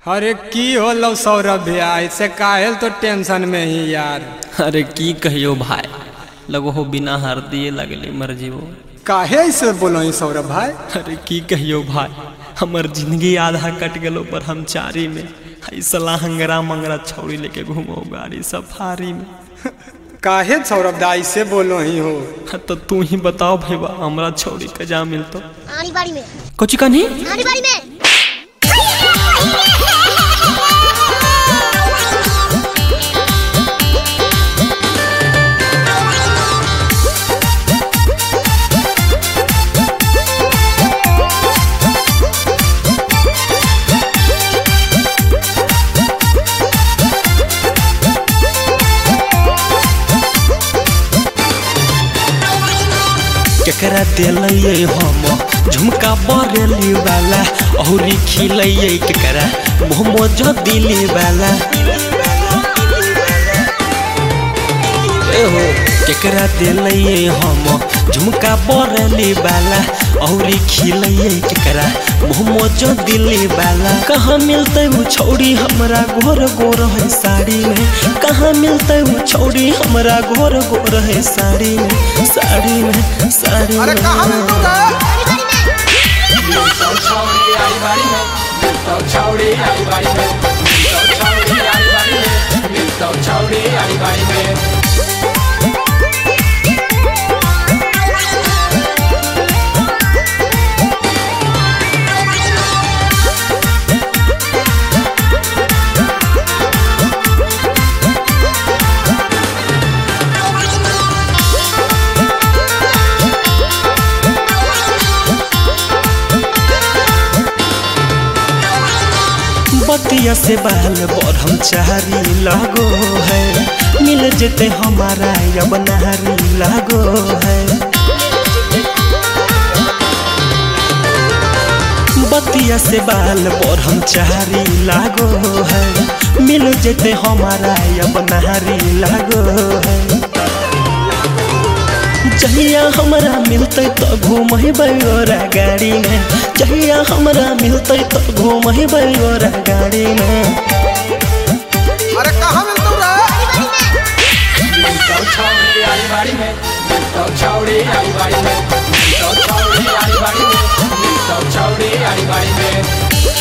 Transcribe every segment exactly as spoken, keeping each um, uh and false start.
अरे की होलो सौरभ भैया, ऐसे काहे तो टेंशन में ही यार। अरे की कहियो भाई, लगो हो बिना हार दिए लगले मर जीवो। काहे ऐसे बोलो सौरभ भाई? अरे की कहियो भाई, हमर जिंदगी आधा कट गलो पर हम चारी में ऐसला हंगरा मंगरा छौड़ी लेके घूमो गाड़ी सफारी में। काहे सौरभ दा ऐसे बोलो ही हो? तो तू ही बताओ भैया, हमरा छौड़ी का जा मिलतो आनी बाड़ी में कुछ कनी आनी बाड़ी में केकरा दिलये हम झुमका बरेली वाला औरी खिलये केकरा मोमो जो दिली वाला। ए हो केकरा दिलये हम झुमका बरेली वाला औरी खिलये केकरा मोमो जो दिली वाला। कहाँ मिलते वो छौड़ी हमरा गोर गोर है साड़ी में, कहाँ मिलते वो छौड़ी हमरा गोर गोर है साड़ी में साड़ी में साड़ी में। अरे कहाँ मिलतो रे? छौड़ी आई बाड़ी में, मिलतो छौड़ी आई बाड़ी में, मिलतो छौड़ी आई बाड़ी में, मिलतो छौड़ी आई बाड़ी में। बतिया से बाल बढ़म चारी लगो है, मिल जेते हमारा अब नारी लगो है। बतिया से बाल बढ़म चारी लगो है, मिल जेते हमारा अब नारी लगो है। जहिया हमरा मिलते तो घूमबे ओरा गाड़ी में, जहिया हमरा मिलते तो घूमबे ओरा गाड़ी में। अरे कहाँ मिलतो रे? मिलतो छौड़ी आई बाड़ी में, मिलतो छौड़ी आई बाड़ी में, मिलतो छौड़ी आई बाड़ी में, मिलतो छौड़ी आई बाड़ी में।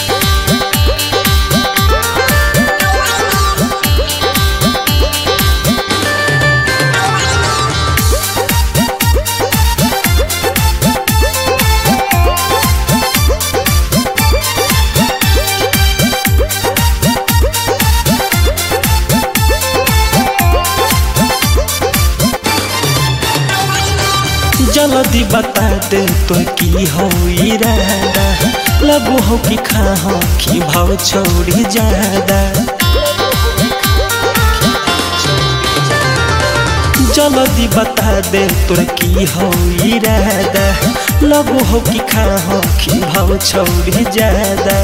जल्दी बता दे तो की हो इरादा, लगो हो कि खा हो कि भाव छोड़ी ज्यादा। जल्दी बता दे तो की हो इरादा, लगो हो कि खा हो कि भाव छोड़ी ज्यादा।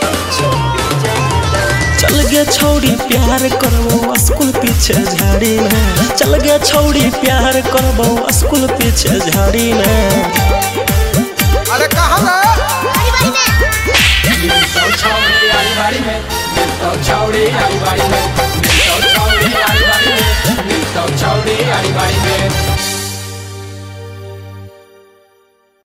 चल गया छौड़ी प्यार करबो स्कूल पीछे झाड़ी में, चल गया छौड़ी प्यार करबो स्कूल पीछे झाड़ी में। अरे कहाँ रे? मिलतो छौड़ी आई बाड़ी में, मिलतो छौड़ी आई बाड़ी में, मिलतो छौड़ी आई बाड़ी में, मिलतो छौड़ी आई बाड़ी में।